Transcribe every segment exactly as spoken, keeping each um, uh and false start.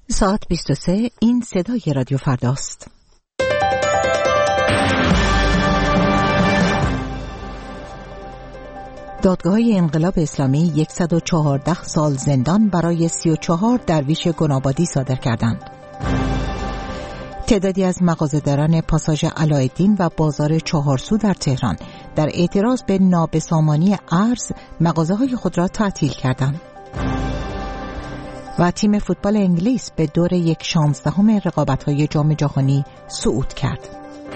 ساعت بیست و سه، این صدای رادیو فرداست. دادگاه‌های انقلاب اسلامی صد و چهارده سال زندان برای سی و چهار درویش گنابادی صادر کردند. تعدادی از مغازه‌داران پاساژ علاءالدین و بازار چهارسو در تهران در اعتراض به نابسامانی ارز مغازه‌های خود را تعطیل کردند. و تیم فوتبال انگلیس به دور یک شانزدهم رقابت‌های جام جهانی صعود کرد.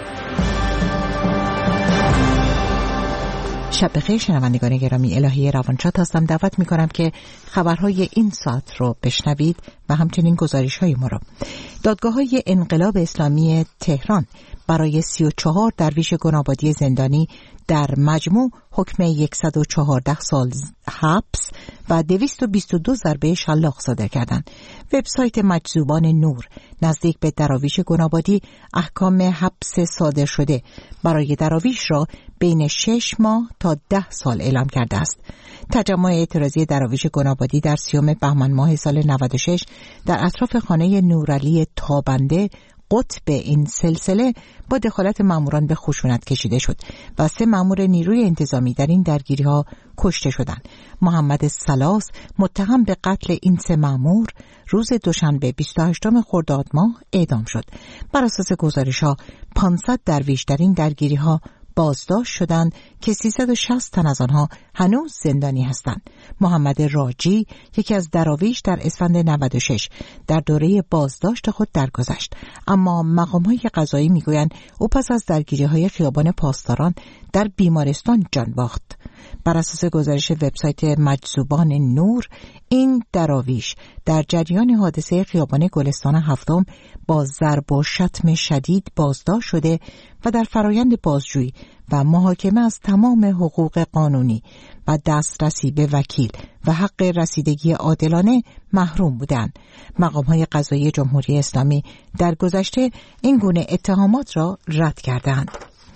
شب بخیر شنوندگان گرامی، الهی روانشاد هستم. دعوت می‌کنم که خبرهای این ساعت رو بشنوید و همچنین گزارش‌های ما رو. دادگاه‌های انقلاب اسلامی تهران برای سی و چهار درویش گنابادی زندانی در مجموع حکم صد و چهارده سال حبس و دویست و بیست و دو ضربه شلاق صادر کردند. وبسایت مجذوبان نور نزدیک به دراویش گنابادی احکام حبس صادر شده برای دراویش را بین شش ماه تا ده سال اعلام کرده است. تجمع اعتراضی دراویش گنابادی در سیوم بهمن ماه سال نود و شش در اطراف خانه نورعلی تابنده قطب این سلسله با دخالت ماموران به خشونت کشیده شد و سه مامور نیروی انتظامی در این درگیری‌ها کشته شدند. محمد سلاس متهم به قتل این سه مامور روز دوشنبه بیست و هشتم خرداد ماه اعدام شد. بر اساس گزارش‌ها پانصد درویش در این درگیری‌ها بازداشت شدند که سیصد و شصت تن از آنها هنوز زندانی هستند. محمد راجی یکی از دراویش در اسفند نود و شش در دوره بازداشت خود درگذشت، اما مقام‌های قضایی میگویند او پس از درگیری‌های خیابان پاسداران در بیمارستان جان باخت. بر اساس گزارش وبسایت مجذوبان نور، این دراویش در جریان حادثه خیابان گلستان هفتم با ضرب و شتم شدید بازداشت شده و در فرایند بازجویی و محاکمه از تمام حقوق قانونی و دسترسی به وکیل و حق رسیدگی عادلانه محروم بودند. مقام‌های قضایی جمهوری اسلامی در گذشته این گونه اتهامات را رد کردند.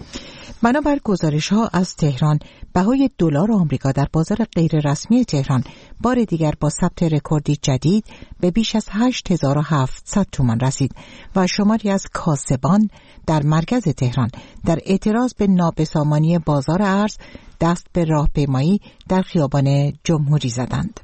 بنابر گزارش‌ها از تهران، بهای دلار آمریکا در بازار غیر رسمی تهران بار دیگر با ثبت رکوردی جدید به بیش از هشت هزار و هفتصد تومان رسید و شماری از کاسبان در مرکز تهران در اعتراض به نابسامانی بازار ارز دست به راهپیمایی در خیابان جمهوری زدند.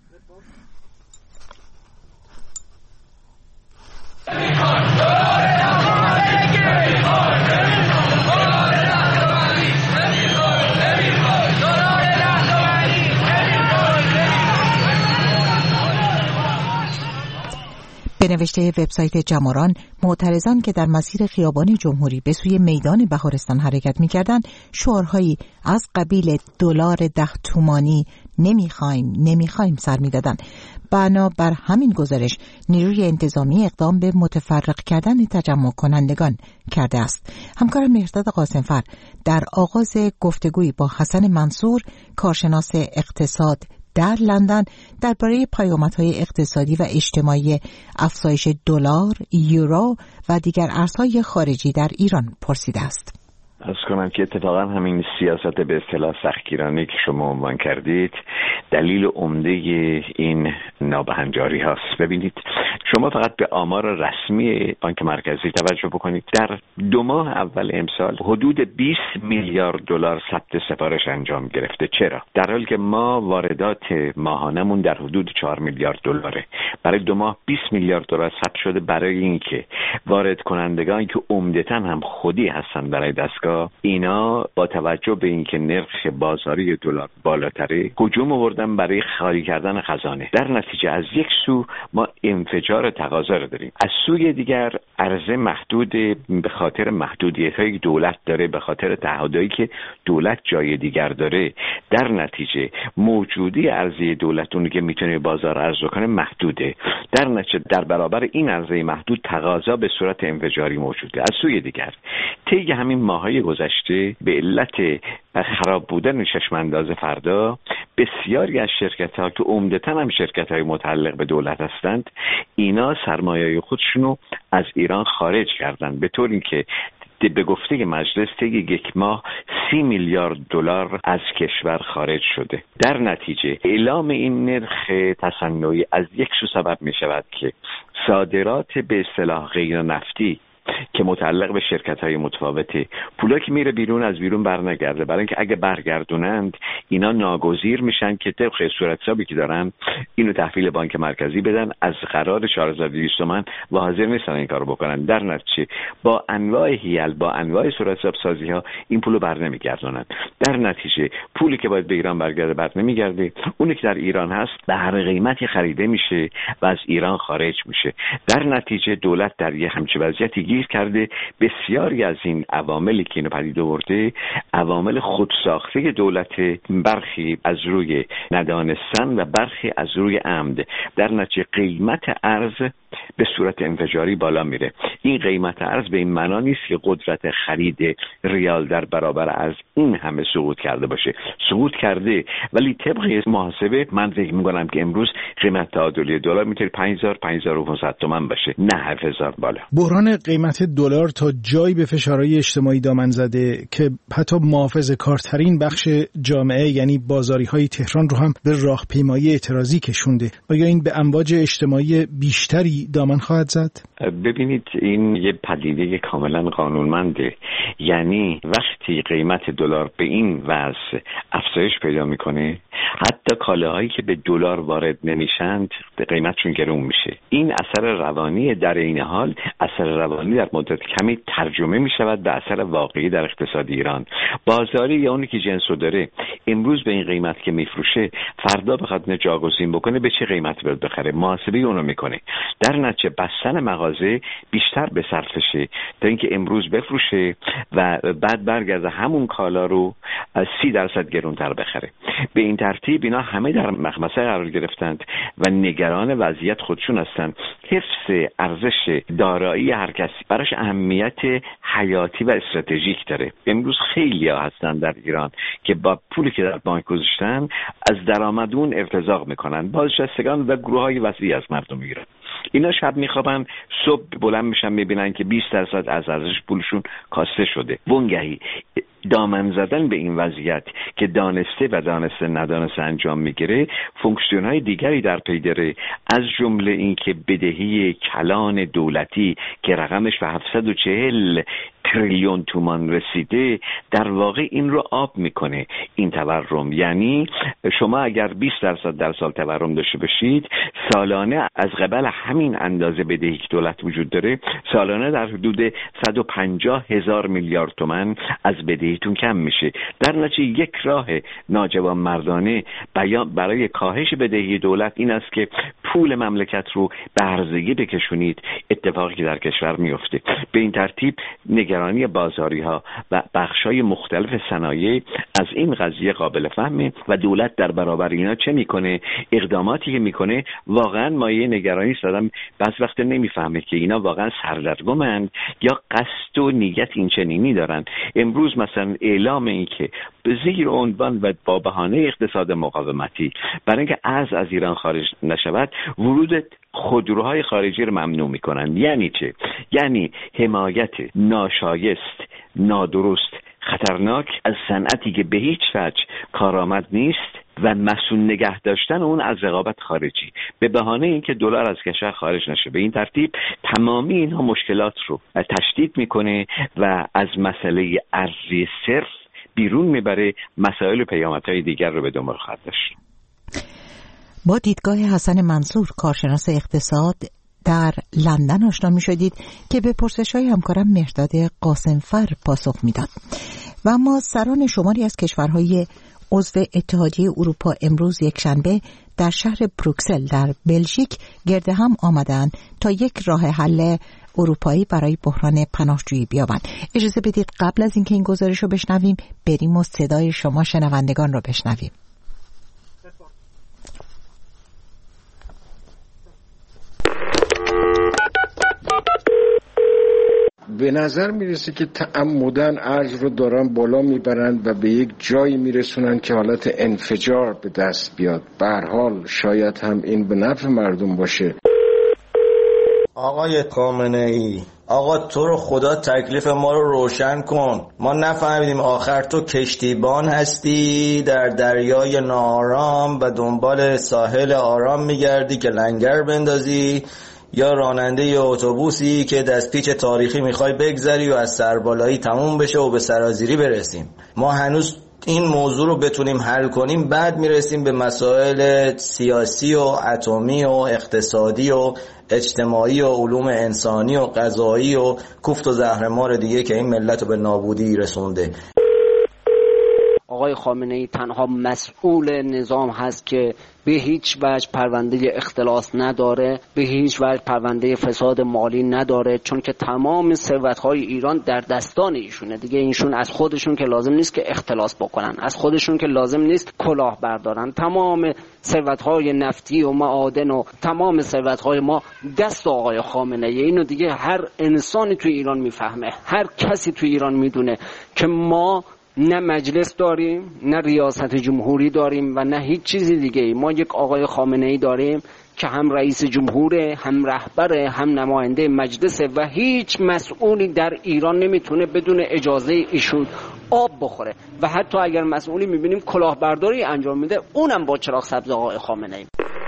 به نوشته وبسایت جماران، معترضان که در مسیر خیابان جمهوری به سوی میدان بهارستان حرکت می‌کردند، شعارهایی از قبیل دلار ده تومانی نمیخوایم نمیخوایم سر می‌دادند. بنا بر همین گزارش، نیروی انتظامی اقدام به متفرق کردن تجمع کنندگان کرده است. همکارم مهرداد قاسمفر در آغاز گفتگویی با حسن منصور، کارشناس اقتصاد در لندن، درباره پیامدهای اقتصادی و اجتماعی افزایش دلار، یورو و دیگر ارزهای خارجی در ایران پرسیده است. از کنم که اتفاقا همین سیاست به اصطلاح سختگیرانه که شما عنوان کردید دلیل عمده این نابهنجاری هاست. ببینید، شما فقط به آمار رسمی بانک مرکزی توجه بکنید. در دو ماه اول امسال حدود بیست میلیارد دلار ثبت سفارش انجام گرفته. چرا؟ در حالی که ما واردات ماهانمون در حدود چهار میلیارد دلاره. برای دو ماه بیست میلیارد دلار ثبت شده برای اینکه وارد کنندگانی که عمدتاً هم خودی هستن برای دستگاه، اینا با توجه به اینکه نرخ بازاری دلار بالاتره هجوم آوردن برای خالی کردن خزانه. در نتیجه از یک سو ما انفجار تقاضا رو داریم، از سوی دیگر عرضه محدود به خاطر محدودیت‌های دولت داره، به خاطر تعهدایی که دولت جای دیگر داره. در نتیجه موجودی عرضه دولت اون که میتونه بازار عرضه کنه محدوده. در نتیجه در برابر این عرضه محدود تقاضا به صورت انفجاری موجوده. از سوی دیگر طی همین ماه‌های گذشته به علت خراب بودن چشم انداز فردا بسیاری از شرکت‌ها که عمدتاً هم شرکت‌های متعلق به دولت هستند، اینا سرمایه خودشونو از ایران خارج کردن، به طور اینکه به گفته مجلس طی یک ماه سی میلیارد دلار از کشور خارج شده. در نتیجه اعلام این نرخ تصنعی از یک سو سبب می شود که صادرات به اصطلاح غیر نفتی که متعلق به شرکت‌های متفاوته، پولا که میره بیرون از بیرون برنگرده، برای اینکه اگه برگردونند اینا ناگزیر میشن که طبق صورت حسابی که دارن اینو تحویل بانک مرکزی بدن، از قرار چهار هزار و دویست تومان و حاضر نیستن این کارو بکنن. در نتیجه با انواع هیل، با انواع صورت حساب سازی ها این پولو برنمیگردونن. در نتیجه پولی که باید به ایران برگرده برنمیگرده، اونی که در ایران هست به هر قیمتی خریده میشه و از ایران خارج میشه. در نتیجه دولت در یه همچین وضعیتی گیر کرده. بسیاری از این عواملی که اینو پدید آورده عوامل خودساخته دولت، برخی از روی ندانستن و برخی از روی عمد. در نتیجه قیمت ارز به صورت انفجاری بالا میره. این قیمت ارز به این معنا نیست که قدرت خرید ریال در برابر ارز این همه سقوط کرده باشه، سقوط کرده، ولی طبق محاسبه من فکر میکنم که امروز قیمت تعادلی دلار میتونه پنج هزار پنج هزار و پانصد تومان باشه، نه هفت هزار بالا. بحران قیمت دلار تا جایی به فشارهای اجتماعی دامن زده که حتی محافظه‌کارترین بخش جامعه یعنی بازاری‌های تهران رو هم به راهپیمایی اعتراضی کشونده. آیا این به امواج اجتماعی بیشتری دامن خواهد زد؟ ببینید این یه پدیده کاملا قانونمنده. یعنی وقتی قیمت دلار به این وضع افزایش پیدا میکنه، حتی کالاهایی که به دلار وارد نمیشند به قیمتشون گرون میشه. این اثر روانی در این حال اثر روانی در مدت کمی ترجمه میشود به اثر واقعی در اقتصاد ایران. بازاری یا اونی که جنسو داره امروز به این قیمت که میفروشه، فردا بخواد جاگزین بکنه به چه قیمتی باید بخره، محاسبه اونو میکنه. در نتیجه بستن مغازه بیشتر به صرفشه تا اینکه امروز بفروشه و بعد برگرده همون کالا رو از سی درصد گرونتر بخره. به این ترتیب اینا همه در مخمصه قرار گرفتند و نگران وضعیت خودشون هستند. حفظ ارزش دارایی هر کسی براش اهمیت حیاتی و استراتژیک داره. امروز خیلی ها هستن در ایران که با پولی که در بانک گذاشتن از درآمدون ارتزاق میکنن، بازنشستگان و گروه های وسیعی از مردم ایران. اینا شب میخوابن، صبح بلند میشن میبینن که بیست درصد از ارزش پولشون کاسته شده. وانگهی دامن زدن به این وضعیت که دانسته و دانسته ندانسته انجام میگیره، فونکسیون های دیگری در پی داره، از جمله این که بدهی کلان دولتی که رقمش به هفتصد و چهل تریلیون تومان رسیده در واقع این رو آب میکنه. این تورم یعنی شما اگر بیست درصد در سال تورم داشته باشید، سالانه از قبل همین اندازه بدهی که دولت وجود داره، سالانه در حدود صد و پنجاه هزار میلیارد تومان از بدهیتون کم میشه. در نتیجه یک راه ناجوان مردانه برای کاهش بدهی دولت این است که پول مملکت رو به هرزگی بکشونید، اتفاقی که در کشور میفته. به این ترتیب نگرانی بازاری ها و بخشای مختلف صنایع از این قضیه قابل فهمه و دولت در برابر اینا چه میکنه، اقداماتی که میکنه واقعا مایه نگرانی است. آدم بعض وقت نمیفهمه که اینا واقعا سردرگمند یا قصد و نیت این چنینی دارن. امروز مثلا اعلام این که به زیر عنوان و با بهانه اقتصاد مقاومتی برای اینکه ارز از ایران خارج نشود، ورود خودروهای خارجی رو ممنوع میکنن. یعنی چه؟ یعنی حمایت ناشایست، نادرست، خطرناک از صنعتی که به هیچ وجه کارآمد نیست و مسئول نگه داشتن اون از رقابت خارجی به بهانه اینکه دلار از کشور خارج نشه. به این ترتیب تمامی اینها مشکلات رو تشدید میکنه و از مسئله ارزی صرف بیرون میبره، مسائل و پیامدهای دیگر رو به دنبال خواهد داشت. با دیدگاه حسن منصور، کارشناس اقتصاد، در لندن آشنا می شدید که به پرسش‌های همکارم مهرداد قاسمفر پاسخ میداد. و اما سران شماری از کشورهای عضو اتحادیه اروپا امروز یکشنبه در شهر بروکسل در بلژیک گرد هم آمدند تا یک راه حل اروپایی برای بحران پناهجویی بیابند. اجازه بدید قبل از اینکه این گزارش رو بشنویم بریم و صدای شما شنوندگان رو بشنویم. به نظر میرسه که تعمدن ارز رو دارن بالا میبرند و به یک جایی میرسونن که حالت انفجار به دست بیاد. به هر حال شاید هم این به نفع مردم باشه. آقای خامنه‌ای، آقا تو رو خدا تکلیف ما رو روشن کن، ما نفهمیدیم آخر تو کشتیبان هستی در دریای ناآرام و دنبال ساحل آرام میگردی که لنگر بندازی، یا راننده ی اتوبوسی که دستپیچ تاریخی میخوای بگذری و از سربالایی تموم بشه و به سرازیری برسیم. ما هنوز این موضوع رو بتونیم حل کنیم، بعد میرسیم به مسائل سیاسی و اتمی و اقتصادی و اجتماعی و علوم انسانی و قضایی و کوفت و زهرمار دیگه که این ملت رو به نابودی رسونده. آقای خامنه‌ای تنها مسئول نظام هست که به هیچ وجه پرونده اختلاس نداره، به هیچ وجه پرونده فساد مالی نداره، چون که تمام ثروت‌های ایران در دستان ایشونه. دیگه اینشون از خودشون که لازم نیست که اختلاس بکنن، از خودشون که لازم نیست کلاه بردارن. تمام ثروت‌های نفتی و معادن و تمام ثروت‌های ما دست آقای خامنه‌ای. اینو دیگه هر انسانی تو ایران میفهمه، هر کسی تو ایران میدونه که ما نه مجلس داریم، نه ریاست جمهوری داریم و نه هیچ چیزی دیگه ای. ما یک آقای خامنه‌ای داریم که هم رئیس جمهوره، هم رهبره، هم نماینده مجلسه و هیچ مسئولی در ایران نمیتونه بدون اجازه ایشون آب بخوره و حتی اگر مسئولی میبینیم کلاهبرداری انجام میده، اونم با چراغ سبز آقای خامنه‌ای.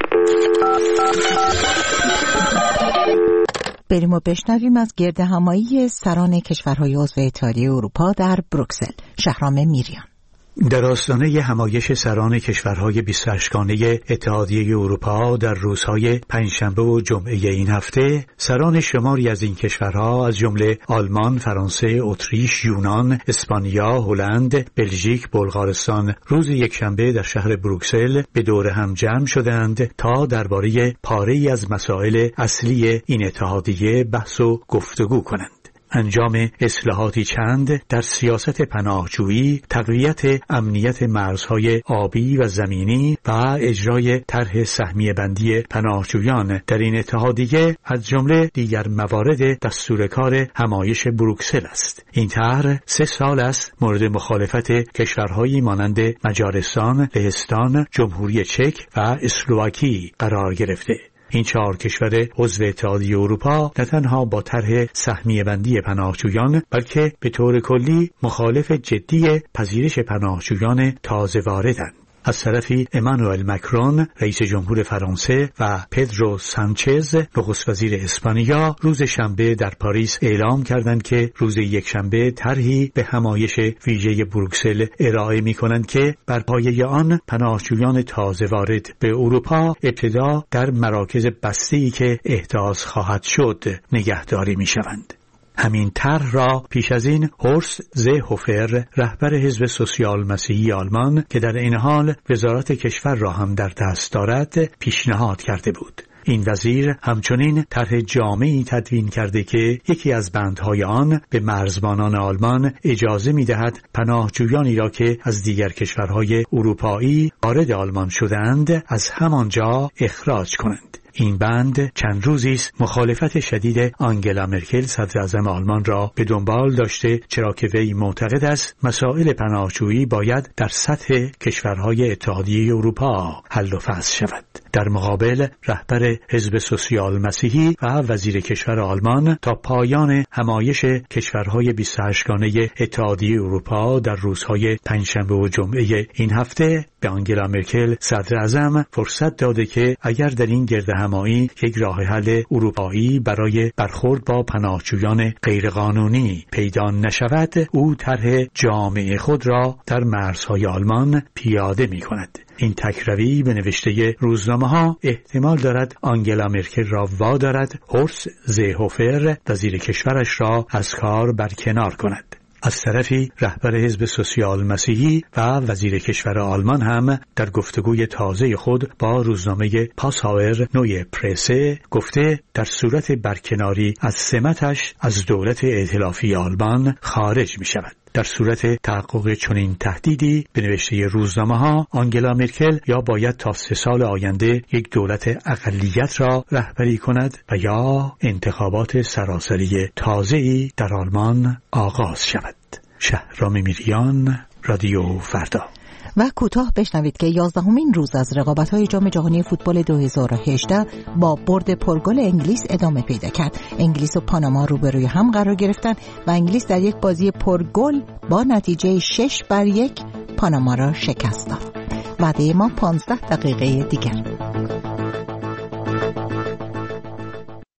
بریم و بشنویم از گردهمایی سران کشورهای عضو اتحادیه اروپا در بروکسل. شهرام میریان. در آستانه همایش سران کشورهای بیست و هشت گانه اتحادیه اروپا در روزهای پنجشنبه و جمعه این هفته، سران شماری از این کشورها از جمله آلمان، فرانسه، اتریش، یونان، اسپانیا، هلند، بلژیک، بلغارستان روز یکشنبه در شهر بروکسل به دور هم جمع شدند تا درباره پاره‌ای از مسائل اصلی این اتحادیه بحث و گفتگو کنند. انجام اصلاحاتی چند در سیاست پناهجویی، تقویت امنیت مرزهای آبی و زمینی و اجرای طرح سهمیه بندی پناهجویان در این اتحادیه از جمله دیگر موارد دستور کار همایش بروکسل است. این طرح سه سال است مورد مخالفت کشورهایی مانند مجارستان، لهستان، جمهوری چک و اسلواکی قرار گرفته. این چهار کشور عضو اتحادیه اروپا نه تنها با طرح سهمیه بندی پناهجویان بلکه به طور کلی مخالف جدی پذیرش پناهجویان تازه واردند. از طرفی امانوئل مکرون رئیس جمهور فرانسه و پدرو سانچز نخست وزیر اسپانیا روز شنبه در پاریس اعلام کردند که روز یکشنبه طرحی به همایش ویژه بروکسل ارائه می‌کنند که بر پایه آن پناهجویان تازه وارد به اروپا ابتدا در مراکز بسته‌ای که احداث خواهد شد نگهداری می‌شوند. همین طرح را پیش از این هورست زهوفر رهبر حزب سوسیال مسیحی آلمان که در این حال وزارت کشور را هم در دست دارد پیشنهاد کرده بود. این وزیر همچنین طرح جامعی تدوین کرده که یکی از بندهای آن به مرزبانان آلمان اجازه می‌دهد پناهجویانی را که از دیگر کشورهای اروپایی وارد آلمان شدند از همانجا اخراج کنند. این بند چند روزی است مخالفت شدید آنگلا مرکل صدر اعظم آلمان را به دنبال داشته، چرا که وی معتقد است مسائل پناهجویی باید در سطح کشورهای اتحادیه اروپا حل و فصل شود. در مقابل رهبر حزب سوسیال مسیحی و وزیر کشور آلمان تا پایان همایش کشورهای بیست و هشت گانه اتحادیه اروپا در روزهای پنجشنبه و جمعه این هفته به آنگلا مرکل صدر اعظم فرصت داده که اگر در این گردهمایی یک راه حل اروپایی برای برخورد با پناهجویان غیرقانونی پیدا نشود، او طرح جامع خود را در مرزهای آلمان پیاده می کند. این تکروی به نوشته روزنامه ها احتمال دارد آنگلا مرکل را وادارد هورست زهوفر وزیر کشورش را از کار برکنار کند. از طرفی رهبر حزب سوسیال مسیحی و وزیر کشور آلمان هم در گفتگوی تازه خود با روزنامه پاسهاور نوی پرسه گفته در صورت برکناری از سمتش از دولت ائتلافی آلمان خارج می شود. در صورت تحقق چنین تهدیدی به نوشته روزنامه ها آنگلا مرکل یا باید تا سه سال آینده یک دولت اقلیت را رهبری کند و یا انتخابات سراسری تازه‌ای در آلمان آغاز شود. شهرام میریان، رادیو فردا. و کوتاه بشنوید که یازدهمین روز از رقابت‌های جام جهانی فوتبال دو هزار و هجده با برد پرگل انگلیس ادامه پیدا کرد. انگلیس و پاناما روبروی هم قرار گرفتن و انگلیس در یک بازی پرگل با نتیجه شش بر یک پاناما را شکست داد. وعده ما پانزده دقیقه دیگر.